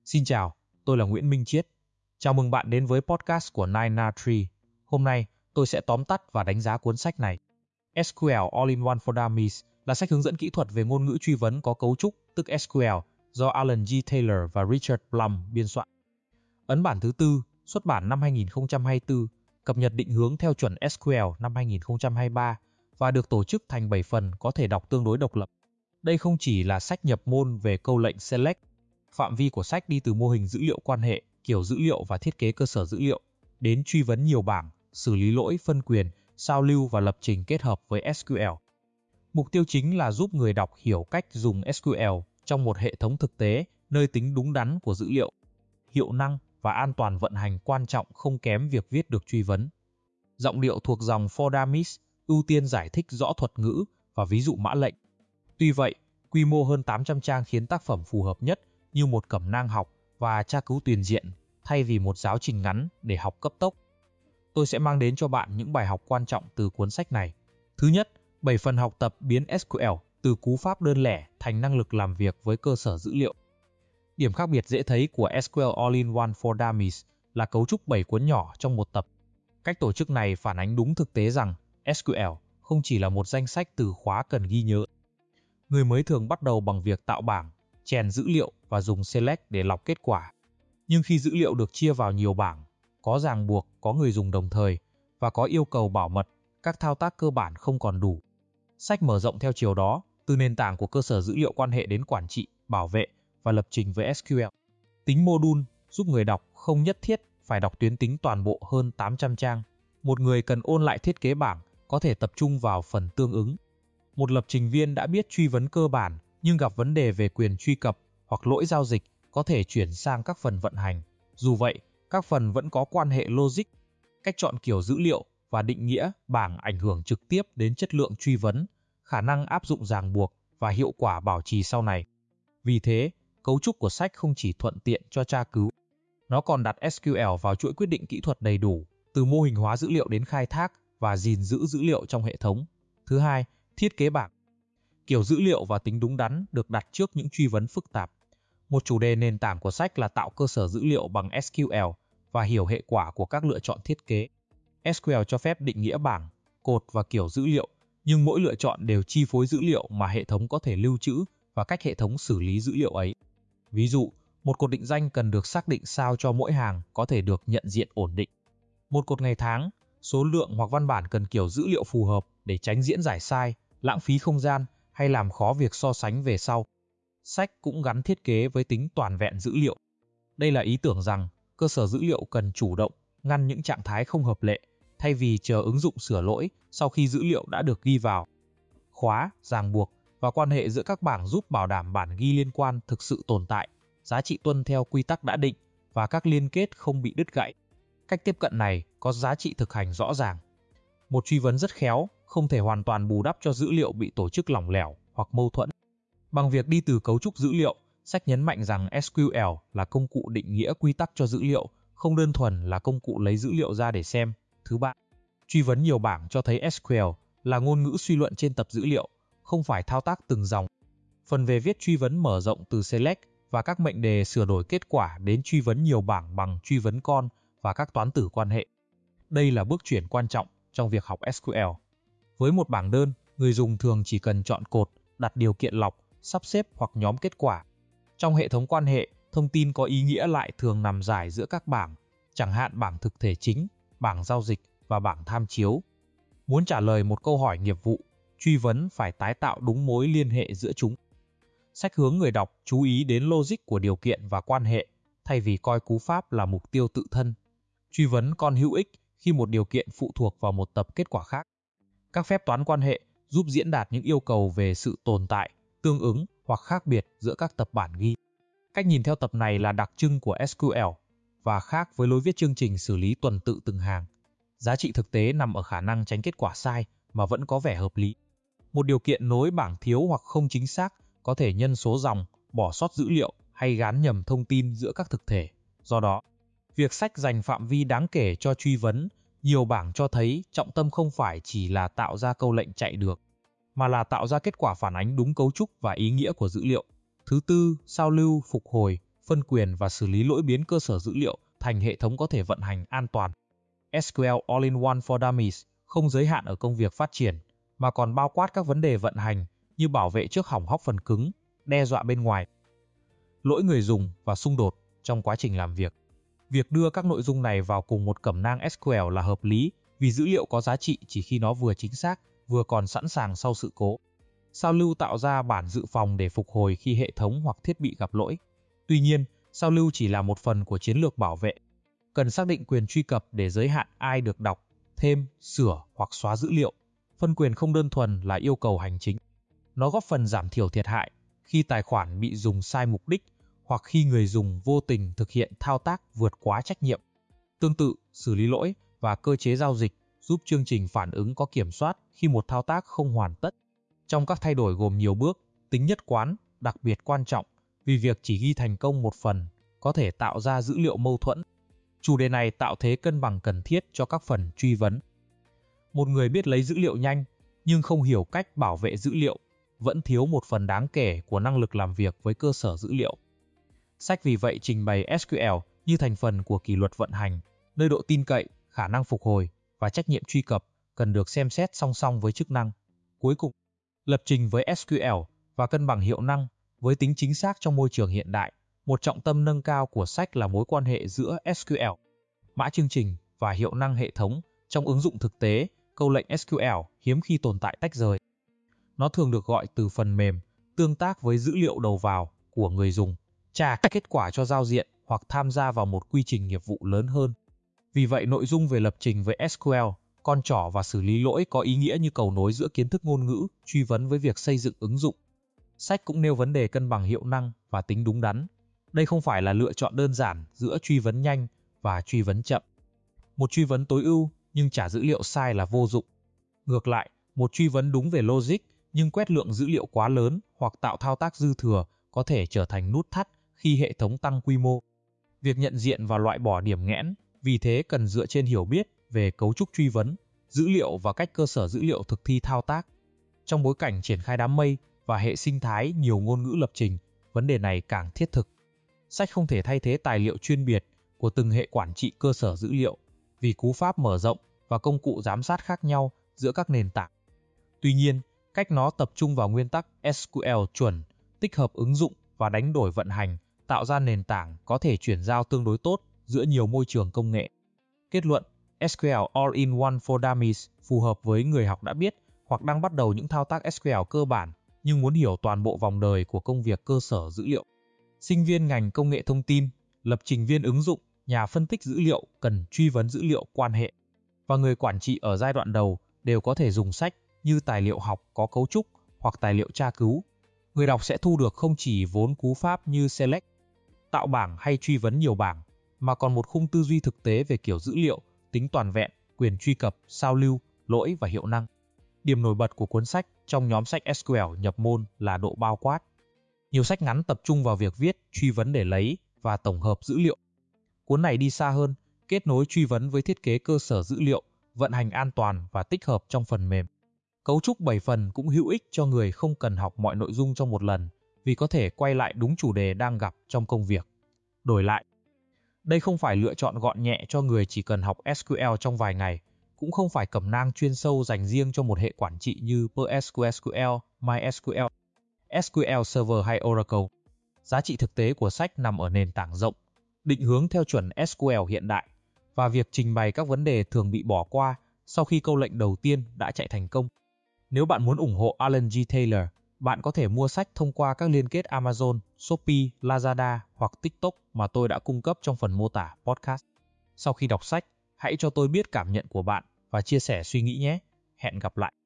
Xin chào, tôi là Nguyễn Minh Chiết. Chào mừng bạn đến với podcast của 9na3. Hôm nay, tôi sẽ tóm tắt và đánh giá cuốn sách này. SQL All-in-One for Dummies là sách hướng dẫn kỹ thuật về ngôn ngữ truy vấn có cấu trúc, tức SQL, do Alan G. Taylor và Richard Blum biên soạn. Ấn bản thứ tư, xuất bản năm 2024, cập nhật định hướng theo chuẩn SQL năm 2023 và được tổ chức thành 7 phần có thể đọc tương đối độc lập. Đây không chỉ là sách nhập môn về câu lệnh select. Phạm vi của sách đi từ mô hình dữ liệu quan hệ, kiểu dữ liệu và thiết kế cơ sở dữ liệu, đến truy vấn nhiều bảng, xử lý lỗi, phân quyền, sao lưu và lập trình kết hợp với SQL. Mục tiêu chính là giúp người đọc hiểu cách dùng SQL trong một hệ thống thực tế, nơi tính đúng đắn của dữ liệu, hiệu năng và an toàn vận hành quan trọng không kém việc viết được truy vấn. Giọng điệu thuộc dòng For Dummies ưu tiên giải thích rõ thuật ngữ và ví dụ mã lệnh. Tuy vậy, quy mô hơn 800 trang khiến tác phẩm phù hợp nhất như một cẩm nang học và tra cứu tùy diện, thay vì một giáo trình ngắn để học cấp tốc. Tôi sẽ mang đến cho bạn những bài học quan trọng từ cuốn sách này. Thứ nhất, 7 phần học tập biến SQL từ cú pháp đơn lẻ thành năng lực làm việc với cơ sở dữ liệu. Điểm khác biệt dễ thấy của SQL All-in-One for Dummies là cấu trúc 7 cuốn nhỏ trong một tập. Cách tổ chức này phản ánh đúng thực tế rằng SQL không chỉ là một danh sách từ khóa cần ghi nhớ. Người mới thường bắt đầu bằng việc tạo bảng, chèn dữ liệu và dùng select để lọc kết quả. Nhưng khi dữ liệu được chia vào nhiều bảng, có ràng buộc, có người dùng đồng thời và có yêu cầu bảo mật, các thao tác cơ bản không còn đủ. Sách mở rộng theo chiều đó, từ nền tảng của cơ sở dữ liệu quan hệ đến quản trị, bảo vệ và lập trình với SQL. Tính module giúp người đọc không nhất thiết phải đọc tuyến tính toàn bộ hơn 800 trang. Một người cần ôn lại thiết kế bảng có thể tập trung vào phần tương ứng. Một lập trình viên đã biết truy vấn cơ bản nhưng gặp vấn đề về quyền truy cập hoặc lỗi giao dịch có thể chuyển sang các phần vận hành. Dù vậy, các phần vẫn có quan hệ logic. Cách chọn kiểu dữ liệu và định nghĩa bảng ảnh hưởng trực tiếp đến chất lượng truy vấn, khả năng áp dụng ràng buộc và hiệu quả bảo trì sau này. Vì thế, cấu trúc của sách không chỉ thuận tiện cho tra cứu, nó còn đặt SQL vào chuỗi quyết định kỹ thuật đầy đủ, từ mô hình hóa dữ liệu đến khai thác và gìn giữ dữ liệu trong hệ thống. Thứ hai, thiết kế bảng. Kiểu dữ liệu và tính đúng đắn được đặt trước những truy vấn phức tạp. Một chủ đề nền tảng của sách là tạo cơ sở dữ liệu bằng SQL và hiểu hệ quả của các lựa chọn thiết kế. SQL cho phép định nghĩa bảng, cột và kiểu dữ liệu, nhưng mỗi lựa chọn đều chi phối dữ liệu mà hệ thống có thể lưu trữ và cách hệ thống xử lý dữ liệu ấy. Ví dụ, một cột định danh cần được xác định sao cho mỗi hàng có thể được nhận diện ổn định. Một cột ngày tháng, số lượng hoặc văn bản cần kiểu dữ liệu phù hợp để tránh diễn giải sai, lãng phí không gian hay làm khó việc so sánh về sau. Sách cũng gắn thiết kế với tính toàn vẹn dữ liệu. Đây là ý tưởng rằng cơ sở dữ liệu cần chủ động ngăn những trạng thái không hợp lệ thay vì chờ ứng dụng sửa lỗi sau khi dữ liệu đã được ghi vào. Khóa, ràng buộc và quan hệ giữa các bảng giúp bảo đảm bản ghi liên quan thực sự tồn tại, giá trị tuân theo quy tắc đã định và các liên kết không bị đứt gãy. Cách tiếp cận này có giá trị thực hành rõ ràng. Một truy vấn rất khéo không thể hoàn toàn bù đắp cho dữ liệu bị tổ chức lỏng lẻo hoặc mâu thuẫn. Bằng việc đi từ cấu trúc dữ liệu, sách nhấn mạnh rằng SQL là công cụ định nghĩa quy tắc cho dữ liệu, không đơn thuần là công cụ lấy dữ liệu ra để xem. Thứ ba, truy vấn nhiều bảng cho thấy SQL là ngôn ngữ suy luận trên tập dữ liệu, không phải thao tác từng dòng. Phần về viết truy vấn mở rộng từ select và các mệnh đề sửa đổi kết quả đến truy vấn nhiều bảng bằng truy vấn con và các toán tử quan hệ. Đây là bước chuyển quan trọng trong việc học SQL. Với một bảng đơn, người dùng thường chỉ cần chọn cột, đặt điều kiện lọc, sắp xếp hoặc nhóm kết quả. Trong hệ thống quan hệ, thông tin có ý nghĩa lại thường nằm rải giữa các bảng, chẳng hạn bảng thực thể chính, bảng giao dịch và bảng tham chiếu. Muốn trả lời một câu hỏi nghiệp vụ, truy vấn phải tái tạo đúng mối liên hệ giữa chúng. Sách hướng người đọc chú ý đến logic của điều kiện và quan hệ, thay vì coi cú pháp là mục tiêu tự thân. Truy vấn còn hữu ích khi một điều kiện phụ thuộc vào một tập kết quả khác. Các phép toán quan hệ giúp diễn đạt những yêu cầu về sự tồn tại, tương ứng hoặc khác biệt giữa các tập bản ghi. Cách nhìn theo tập này là đặc trưng của SQL và khác với lối viết chương trình xử lý tuần tự từng hàng. Giá trị thực tế nằm ở khả năng tránh kết quả sai mà vẫn có vẻ hợp lý. Một điều kiện nối bảng thiếu hoặc không chính xác có thể nhân số dòng, bỏ sót dữ liệu hay gán nhầm thông tin giữa các thực thể. Do đó, việc sách dành phạm vi đáng kể cho truy vấn nhiều bảng cho thấy trọng tâm không phải chỉ là tạo ra câu lệnh chạy được, mà là tạo ra kết quả phản ánh đúng cấu trúc và ý nghĩa của dữ liệu. Thứ tư, sao lưu, phục hồi phân quyền và xử lý lỗi biến cơ sở dữ liệu thành hệ thống có thể vận hành an toàn. SQL All-in-One for Dummies không giới hạn ở công việc phát triển, mà còn bao quát các vấn đề vận hành như bảo vệ trước hỏng hóc phần cứng, đe dọa bên ngoài, lỗi người dùng và xung đột trong quá trình làm việc. Việc đưa các nội dung này vào cùng một cẩm nang SQL là hợp lý vì dữ liệu có giá trị chỉ khi nó vừa chính xác, vừa còn sẵn sàng sau sự cố. Sao lưu tạo ra bản dự phòng để phục hồi khi hệ thống hoặc thiết bị gặp lỗi. Tuy nhiên, sao lưu chỉ là một phần của chiến lược bảo vệ. Cần xác định quyền truy cập để giới hạn ai được đọc, thêm, sửa hoặc xóa dữ liệu. Phân quyền không đơn thuần là yêu cầu hành chính. Nó góp phần giảm thiểu thiệt hại khi tài khoản bị dùng sai mục đích hoặc khi người dùng vô tình thực hiện thao tác vượt quá trách nhiệm. Tương tự, xử lý lỗi và cơ chế giao dịch giúp chương trình phản ứng có kiểm soát khi một thao tác không hoàn tất. Trong các thay đổi gồm nhiều bước, tính nhất quán đặc biệt quan trọng vì việc chỉ ghi thành công một phần có thể tạo ra dữ liệu mâu thuẫn. Chủ đề này tạo thế cân bằng cần thiết cho các phần truy vấn. Một người biết lấy dữ liệu nhanh nhưng không hiểu cách bảo vệ dữ liệu vẫn thiếu một phần đáng kể của năng lực làm việc với cơ sở dữ liệu. Sách vì vậy trình bày SQL như thành phần của kỷ luật vận hành, nơi độ tin cậy, khả năng phục hồi và trách nhiệm truy cập cần được xem xét song song với chức năng. Cuối cùng, lập trình với SQL và cân bằng hiệu năng với tính chính xác trong môi trường hiện đại. Một trọng tâm nâng cao của sách là mối quan hệ giữa SQL, mã chương trình và hiệu năng hệ thống. Trong ứng dụng thực tế, câu lệnh SQL hiếm khi tồn tại tách rời. Nó thường được gọi từ phần mềm, tương tác với dữ liệu đầu vào của người dùng, trả kết quả cho giao diện hoặc tham gia vào một quy trình nghiệp vụ lớn hơn. Vì vậy, nội dung về lập trình với SQL, con trỏ và xử lý lỗi có ý nghĩa như cầu nối giữa kiến thức ngôn ngữ, truy vấn với việc xây dựng ứng dụng. Sách cũng nêu vấn đề cân bằng hiệu năng và tính đúng đắn. Đây không phải là lựa chọn đơn giản giữa truy vấn nhanh và truy vấn chậm. Một truy vấn tối ưu nhưng trả dữ liệu sai là vô dụng. Ngược lại, một truy vấn đúng về logic nhưng quét lượng dữ liệu quá lớn hoặc tạo thao tác dư thừa có thể trở thành nút thắt khi hệ thống tăng quy mô. Việc nhận diện và loại bỏ điểm nghẽn vì thế cần dựa trên hiểu biết về cấu trúc truy vấn, dữ liệu và cách cơ sở dữ liệu thực thi thao tác. Trong bối cảnh triển khai đám mây và hệ sinh thái nhiều ngôn ngữ lập trình, vấn đề này càng thiết thực. Sách không thể thay thế tài liệu chuyên biệt của từng hệ quản trị cơ sở dữ liệu vì cú pháp mở rộng và công cụ giám sát khác nhau giữa các nền tảng. Tuy nhiên, cách nó tập trung vào nguyên tắc SQL chuẩn, tích hợp ứng dụng và đánh đổi vận hành, tạo ra nền tảng có thể chuyển giao tương đối tốt giữa nhiều môi trường công nghệ. Kết luận, SQL All-in-One for Dummies phù hợp với người học đã biết hoặc đang bắt đầu những thao tác SQL cơ bản nhưng muốn hiểu toàn bộ vòng đời của công việc cơ sở dữ liệu. Sinh viên ngành công nghệ thông tin, lập trình viên ứng dụng, nhà phân tích dữ liệu cần truy vấn dữ liệu quan hệ. Và người quản trị ở giai đoạn đầu đều có thể dùng sách như tài liệu học có cấu trúc hoặc tài liệu tra cứu. Người đọc sẽ thu được không chỉ vốn cú pháp như select, tạo bảng hay truy vấn nhiều bảng, mà còn một khung tư duy thực tế về kiểu dữ liệu, tính toàn vẹn, quyền truy cập, sao lưu, lỗi và hiệu năng. Điểm nổi bật của cuốn sách trong nhóm sách SQL nhập môn là độ bao quát. Nhiều sách ngắn tập trung vào việc viết, truy vấn để lấy và tổng hợp dữ liệu. Cuốn này đi xa hơn, kết nối truy vấn với thiết kế cơ sở dữ liệu, vận hành an toàn và tích hợp trong phần mềm. Cấu trúc 7 phần cũng hữu ích cho người không cần học mọi nội dung trong một lần, vì có thể quay lại đúng chủ đề đang gặp trong công việc. Đổi lại, đây không phải lựa chọn gọn nhẹ cho người chỉ cần học SQL trong vài ngày, cũng không phải cẩm nang chuyên sâu dành riêng cho một hệ quản trị như PostgreSQL, MySQL, SQL Server hay Oracle. Giá trị thực tế của sách nằm ở nền tảng rộng, định hướng theo chuẩn SQL hiện đại, và việc trình bày các vấn đề thường bị bỏ qua sau khi câu lệnh đầu tiên đã chạy thành công. Nếu bạn muốn ủng hộ Alan G. Taylor, bạn có thể mua sách thông qua các liên kết Amazon, Shopee, Lazada hoặc TikTok mà tôi đã cung cấp trong phần mô tả podcast. Sau khi đọc sách, hãy cho tôi biết cảm nhận của bạn và chia sẻ suy nghĩ nhé. Hẹn gặp lại.